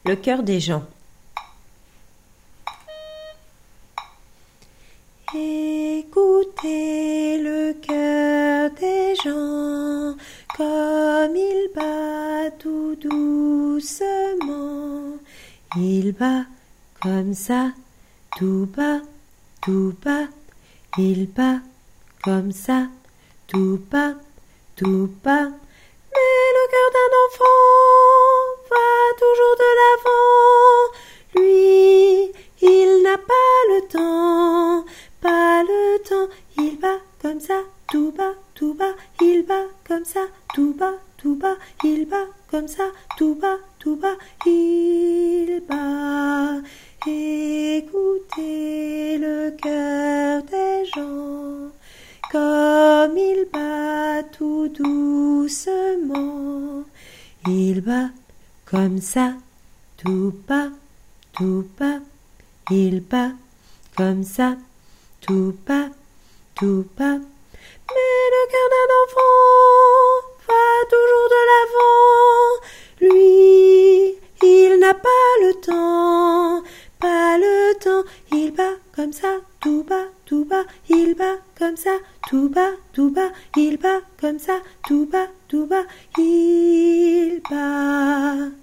Le cœur des gens. Écoutez le cœur des gens, comme il bat tout doucement. Il bat comme ça, tout bas, tout bas. Il bat comme ça, tout bas, tout bas. Mais le cœur d'un enfant va toujours de l'avant. Lui, il n'a pas le temps, pas le temps. Il bat comme ça, tout bas, tout bas. Il bat comme ça, tout bas, tout bas. Il bat comme ça, tout bas, tout bas. Il bat. Écoutez le cœur des gens, comme il bat tout doucement. Il bat comme ça, tout bas, tout bas. Il bat comme ça, tout bas, tout bas. Mais le cœur d'un enfant va toujours de l'avant. Lui, il n'a pas le temps, pas le temps. Il bat comme ça, tout bas, tout bas. Il bat comme ça, tout bas, tout bas. Il bat comme ça, tout bas, tout bas. Il bat.